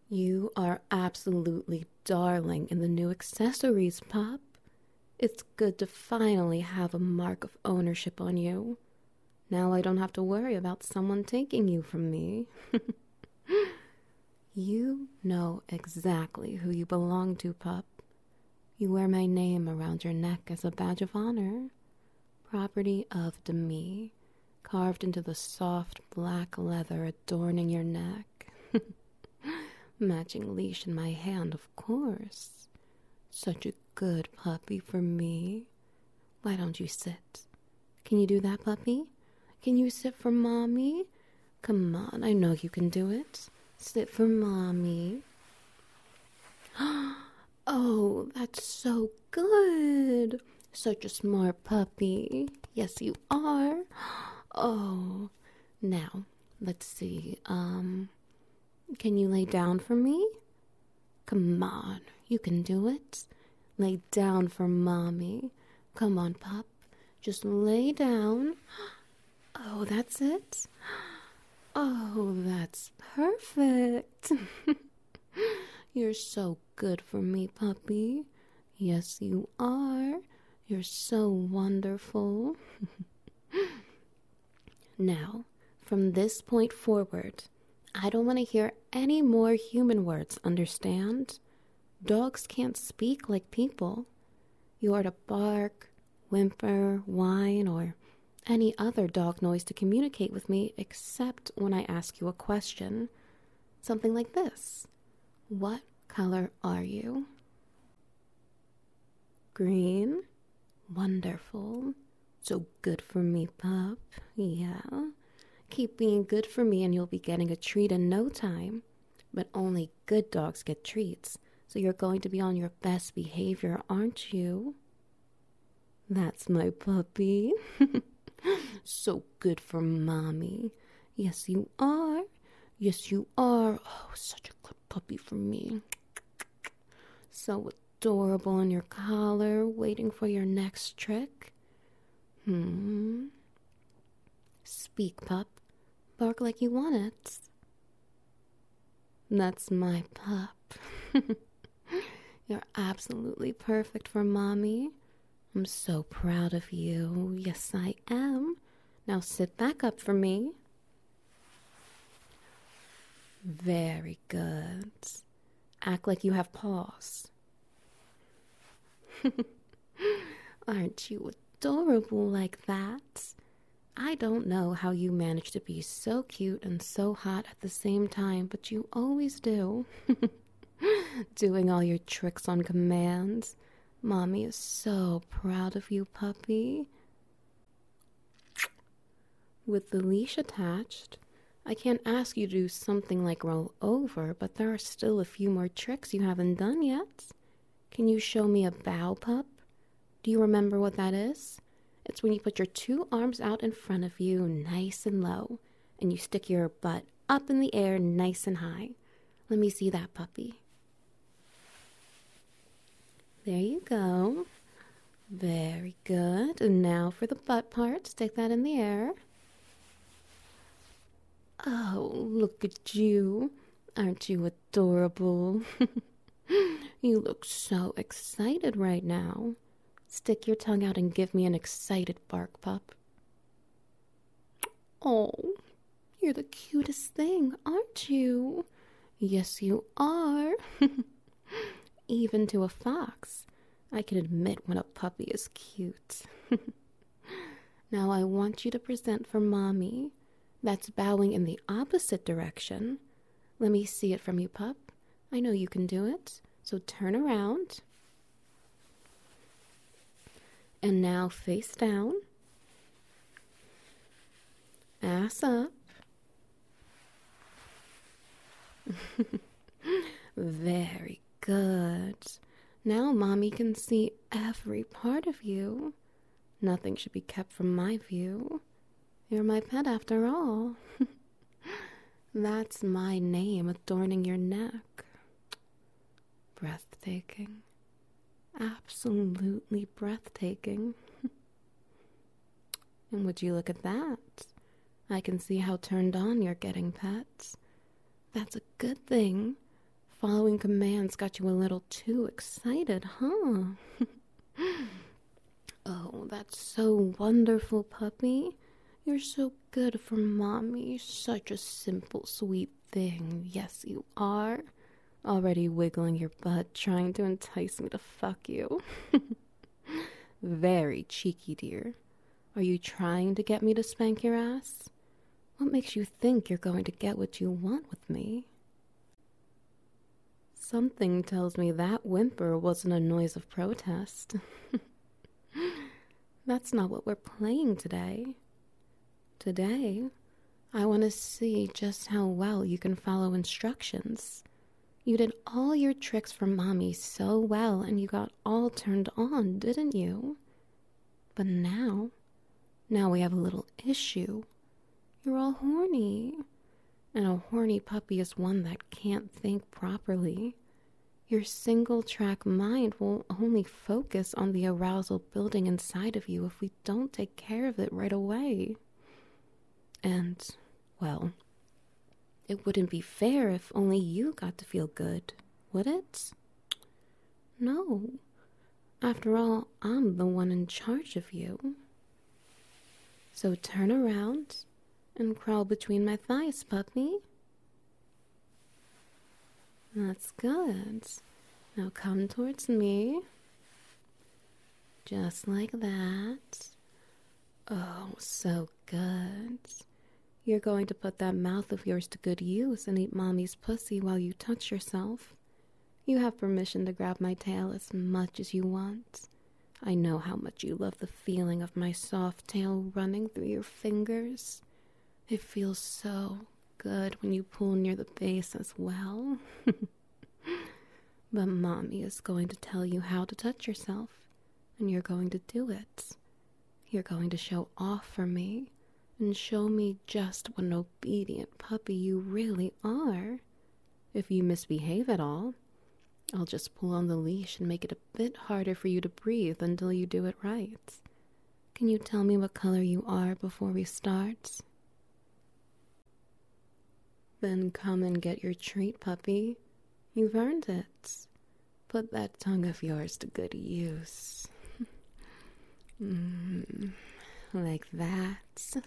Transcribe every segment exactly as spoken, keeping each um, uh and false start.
You are absolutely darling in the new accessories, pup. It's good to finally have a mark of ownership on you. Now I don't have to worry about someone taking you from me. You know exactly who you belong to, pup. You wear my name around your neck as a badge of honor. Property of Demi, carved into the soft black leather adorning your neck. Matching leash in my hand, of course. Such a good puppy for me. Why don't you sit? Can you do that, puppy? Can you sit for mommy? Come on, I know you can do it. Sit for mommy. Oh, that's so good. Such a smart puppy. Yes, you are. Oh, now, let's see. Um, can you lay down for me? Come on, you can do it. Lay down for mommy. Come on, pup. Just lay down. Oh, that's it. Oh, that's perfect. You're so good for me, puppy. Yes, you are. You're so wonderful. Now, from this point forward, I don't want to hear any more human words, understand? Dogs can't speak like people. You are to bark, whimper, whine, or any other dog noise to communicate with me except when I ask you a question. Something like this. What color are you? Green? Wonderful. So good for me, pup. Yeah. Keep being good for me and you'll be getting a treat in no time. But only good dogs get treats, so you're going to be on your best behavior, aren't you? That's my puppy. So good for mommy. Yes, you are. Yes, you are. Oh, such a good puppy for me. So adorable in your collar, waiting for your next trick. Hmm. Speak, pup. Bark like you want it. That's my pup. You're absolutely perfect for mommy. I'm so proud of you. Yes, I am. Now sit back up for me. Very good. Act like you have paws. Aren't you adorable like that? I don't know how you manage to be so cute and so hot at the same time, but you always do. Doing all your tricks on command. Mommy is so proud of you, puppy. With the leash attached, I can't ask you to do something like roll over, but there are still a few more tricks you haven't done yet. Can you show me a bow, pup? Do you remember what that is? It's when you put your two arms out in front of you, nice and low, and you stick your butt up in the air nice and high. Let me see that, puppy. There you go. Very good. And now for the butt part. Stick that in the air. Oh, look at you. Aren't you adorable? You look so excited right now. Stick your tongue out and give me an excited bark, pup. Oh, you're the cutest thing, aren't you? Yes, you are. Even to a fox, I can admit when a puppy is cute. Now I want you to present for mommy. That's bowing in the opposite direction. Let me see it from you, pup. I know you can do it. So turn around. And now face down. Ass up. Very good. Now mommy can see every part of you. Nothing should be kept from my view. You're my pet after all. That's my name adorning your neck. Breathtaking. Absolutely breathtaking. And would you look at that? I can see how turned on you're getting, pets. That's a good thing. following commands got you a little too excited, huh? Oh, that's so wonderful, puppy. You're so good for mommy. Such a simple, sweet thing. Yes, you are. Already wiggling your butt, trying to entice me to fuck you. Very cheeky, dear. Are you trying to get me to spank your ass? What makes you think you're going to get what you want with me? Something tells me that whimper wasn't a noise of protest. That's not what we're playing today. Today, I want to see just how well you can follow instructions. You did all your tricks for mommy so well and you got all turned on, didn't you? But now, now we have a little issue. You're all horny. And a horny puppy is one that can't think properly. Your single-track mind will only focus on the arousal building inside of you if we don't take care of it right away. And, well, it wouldn't be fair if only you got to feel good, would it? No. After all, I'm the one in charge of you. So turn around and crawl between my thighs, puppy. That's good. Now come towards me. Just like that. Oh, so good. You're going to put that mouth of yours to good use and eat mommy's pussy while you touch yourself. You have permission to grab my tail as much as you want. I know how much you love the feeling of my soft tail running through your fingers. It feels so good when you pull near the base as well. But mommy is going to tell you how to touch yourself, and you're going to do it. You're going to show off for me, and show me just what an obedient puppy you really are. If you misbehave at all, I'll just pull on the leash and make it a bit harder for you to breathe until you do it right. Can you tell me what color you are before we start? Then come and get your treat, puppy. You've earned it. Put that tongue of yours to good use. mm, like that.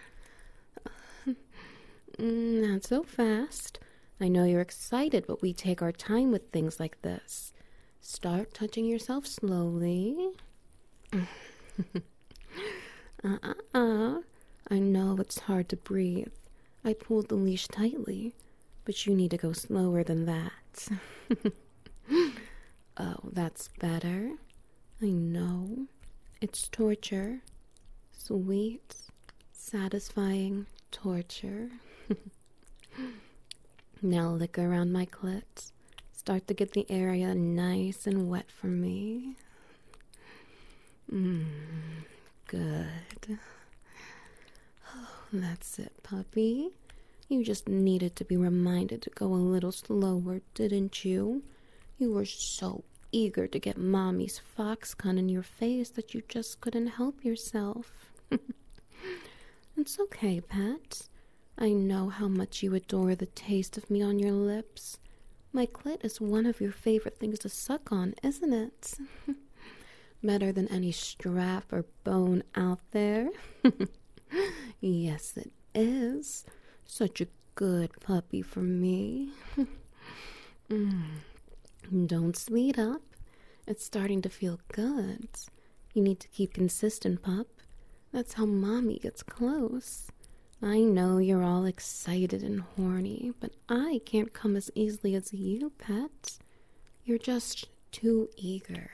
Not so fast. I know you're excited, but we take our time with things like this. Start touching yourself slowly. uh-uh. I know it's hard to breathe. I pulled the leash tightly, but you need to go slower than that. Oh, that's better. I know. It's torture. Sweet, satisfying torture. Now lick around my clit. Start to get the area nice and wet for me. Mmm, good. Oh, that's it, puppy. You just needed to be reminded to go a little slower, didn't you? You were so eager to get mommy's fox cunt in your face that you just couldn't help yourself. It's okay, pet. I know how much you adore the taste of me on your lips. My clit is one of your favorite things to suck on, isn't it? Better than any strap or bone out there. Yes, it is. Such a good puppy for me. mm. Don't speed up. It's starting to feel good. You need to keep consistent, pup. That's how mommy gets close. I know you're all excited and horny, but I can't come as easily as you, pet. You're just too eager.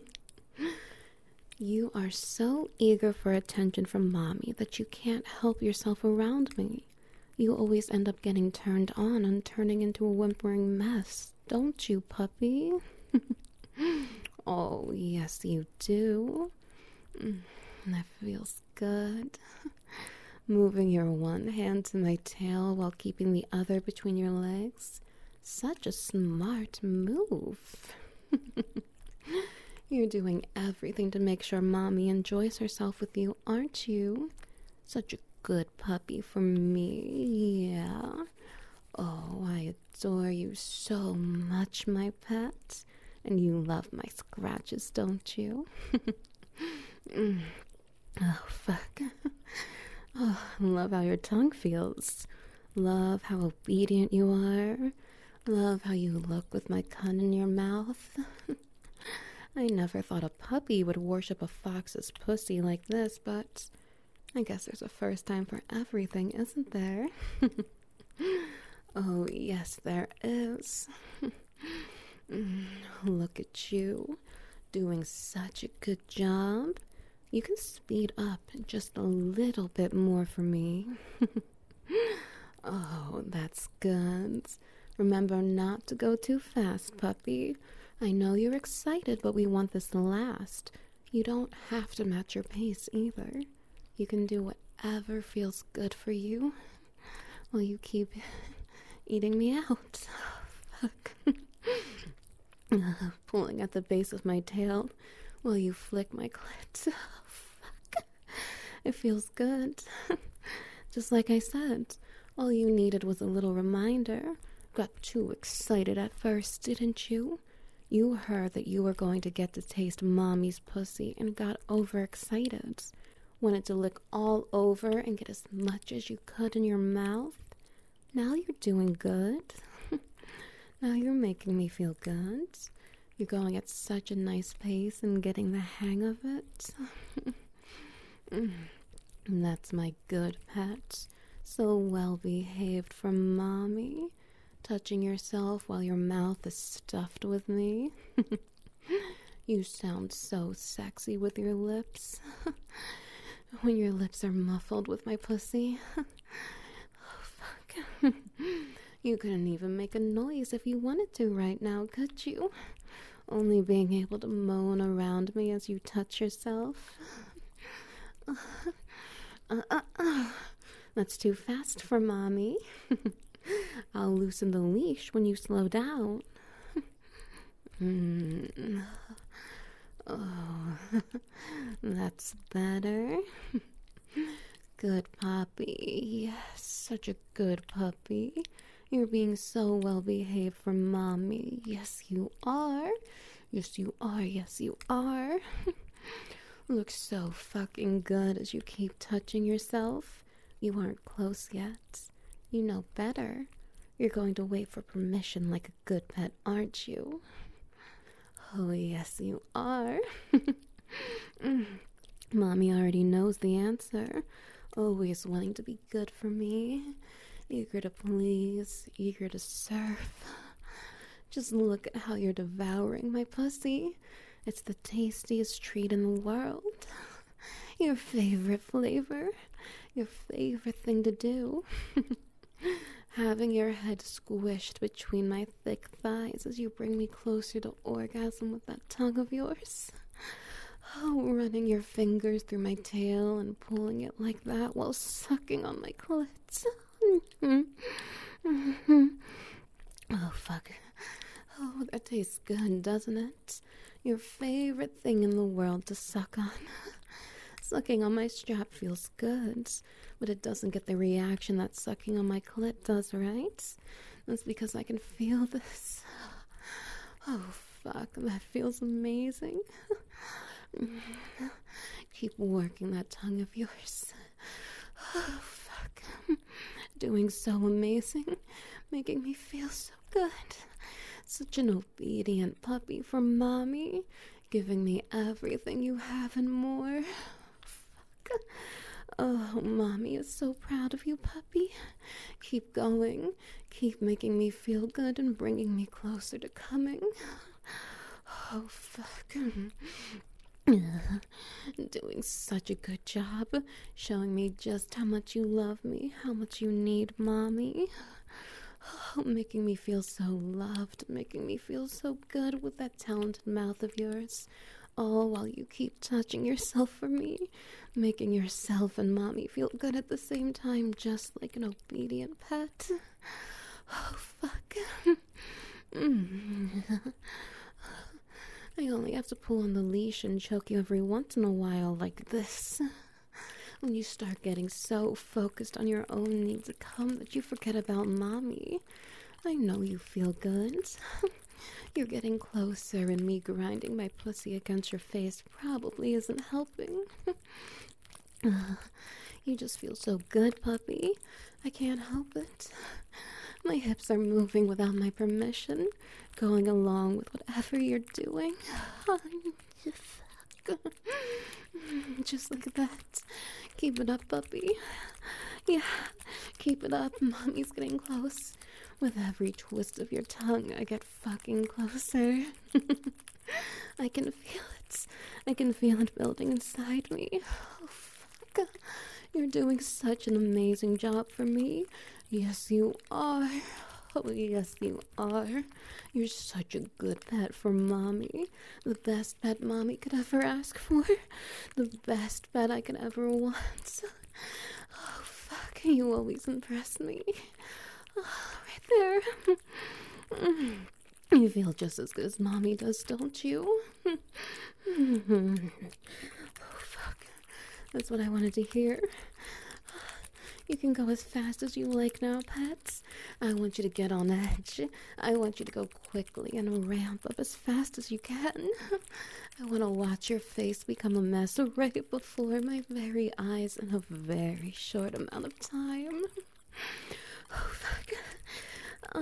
You are so eager for attention from mommy that you can't help yourself around me. You always end up getting turned on and turning into a whimpering mess, don't you, puppy? Oh, yes, you do. That feels good. Moving your one hand to my tail while keeping the other between your legs. Such a smart move. You're doing everything to make sure mommy enjoys herself with you, aren't you? Such a good puppy for me, yeah. Oh, I adore you so much, my pet. And you love my scratches, don't you? mm. Oh, fuck. Oh, love how your tongue feels. Love how obedient you are. Love how you look with my cun in your mouth. I never thought a puppy would worship a fox's pussy like this, but I guess there's a first time for everything, isn't there? Oh, yes, there is. Look at you, doing such a good job. You can speed up just a little bit more for me. Oh, that's good. Remember not to go too fast, puppy. I know you're excited, but we want this to last. You don't have to match your pace either. You can do whatever feels good for you while you keep eating me out. Oh, fuck. Uh, pulling at the base of my tail while you flick my clit. Oh, fuck. It feels good. Just like I said, all you needed was a little reminder. Got too excited at first, didn't you? You heard that you were going to get to taste Mommy's pussy and got overexcited. Wanted to lick all over and get as much as you could in your mouth. Now you're doing good. Now you're making me feel good. You're going at such a nice pace and getting the hang of it. That's my good pet. So well behaved from Mommy. Touching yourself while your mouth is stuffed with me. You sound so sexy with your lips. When your lips are muffled with my pussy. Oh, fuck. You couldn't even make a noise if you wanted to right now, could you? Only being able to moan around me as you touch yourself. Uh, uh, uh, uh. That's too fast for Mommy. I'll loosen the leash when you slow down. mm. Oh, that's better. Good puppy. Yes, such a good puppy. You're being so well behaved for Mommy. Yes, you are. Yes, you are. Yes, you are. Looks so fucking good as you keep touching yourself. You aren't close yet. You know better. You're going to wait for permission like a good pet, aren't you? Oh, yes, you are. Mommy already knows the answer. Always wanting to be good for me. Eager to please. Eager to serve. Just look at how you're devouring my pussy. It's the tastiest treat in the world. Your favorite flavor. Your favorite thing to do. Having your head squished between my thick thighs as you bring me closer to orgasm with that tongue of yours. Oh, running your fingers through my tail and pulling it like that while sucking on my clit. Oh, fuck. Oh, that tastes good, doesn't it? Your favorite thing in the world to suck on. Sucking on my strap feels good, but it doesn't get the reaction that sucking on my clit does, right? That's because I can feel this. Oh, fuck, that feels amazing. Keep working that tongue of yours. Oh, fuck. Doing so amazing, making me feel so good. Such an obedient puppy for Mommy, giving me everything you have and more. Fuck. Oh, Mommy is so proud of you, puppy. Keep going. Keep making me feel good and bringing me closer to coming. Oh, fuck. Doing such a good job, showing me just how much you love me, how much you need Mommy. Oh, making me feel so loved, making me feel so good with that talented mouth of yours. All while you keep touching yourself for me, making yourself and Mommy feel good at the same time, just like an obedient pet. Oh, fuck. Mm. I only have to pull on the leash and choke you every once in a while like this. When you start getting so focused on your own need to come that you forget about Mommy. I know you feel good. You're getting closer, and me grinding my pussy against your face probably isn't helping. You just feel so good, puppy. I can't help it. My hips are moving without my permission, going along with whatever you're doing. Just like that. Keep it up, puppy. Yeah, keep it up. Mommy's getting close. With every twist of your tongue, I get fucking closer. I can feel it. I can feel it building inside me. Oh, fuck. You're doing such an amazing job for me. Yes, you are. Oh, yes, you are. You're such a good pet for Mommy. The best pet Mommy could ever ask for. The best pet I could ever want. Oh, fuck. You always impress me. Oh, right there. You feel just as good as Mommy does, don't you? Oh, fuck. That's what I wanted to hear. You can go as fast as you like now, pets. I want you to get on edge. I want you to go quickly and ramp up as fast as you can. I want to watch your face become a mess right before my very eyes in a very short amount of time. Oh, fuck. Uh,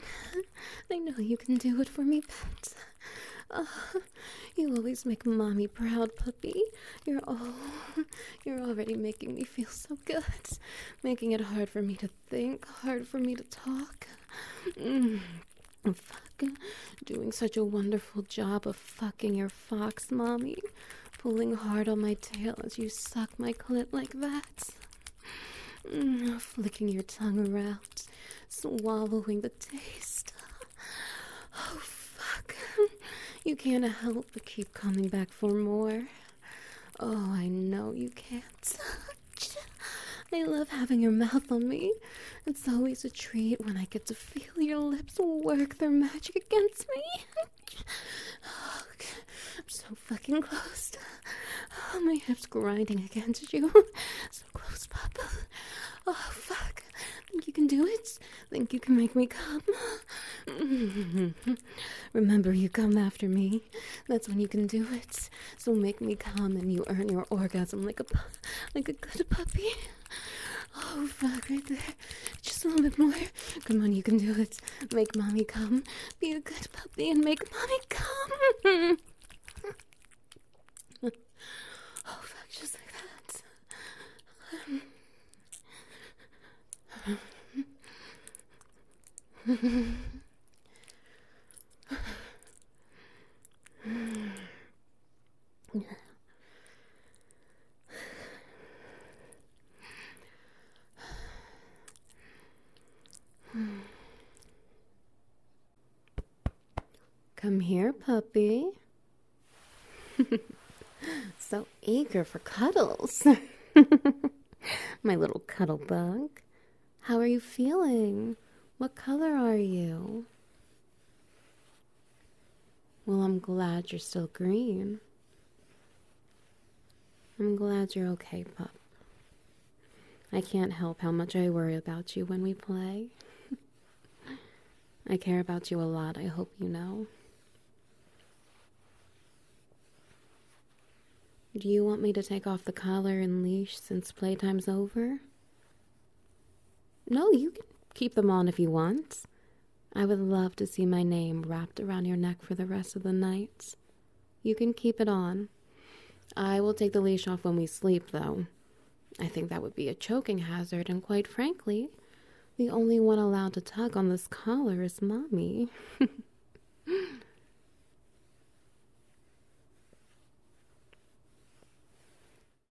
I know you can do it for me, pet. Uh, you always make Mommy proud, puppy. You're all, you're already making me feel so good. Making it hard for me to think, hard for me to talk. Mm. Fuck. Doing such a wonderful job of fucking your fox, Mommy. Pulling hard on my tail as you suck my clit like that. Mm, flicking your tongue around, swallowing the taste. Oh, fuck. You can't help but keep coming back for more. Oh, I know you can't. I love having your mouth on me. It's always a treat when I get to feel your lips work their magic against me. Oh, I'm so fucking close. Oh, my hips grinding against you. So close, Papa. Oh, fuck. Think you can do it? Think you can make me come? Remember, you come after me. That's when you can do it. So make me come and you earn your orgasm like a, pu- like a good puppy. Oh, fuck, right there. Just a little bit more. Come on, you can do it. Make Mommy come. Be a good puppy and make Mommy come. Oh, fuck, just like that. Come here, puppy. So eager for cuddles. My little cuddle bug. How are you feeling? What color are you? Well, I'm glad you're still green. I'm glad you're okay, pup. I can't help how much I worry about you when we play. I care about you a lot, I hope you know. Do you want me to take off the collar and leash since playtime's over? No, you can keep them on if you want. I would love to see my name wrapped around your neck for the rest of the night. You can keep it on. I will take the leash off when we sleep, though. I think that would be a choking hazard, and quite frankly, the only one allowed to tug on this collar is Mommy.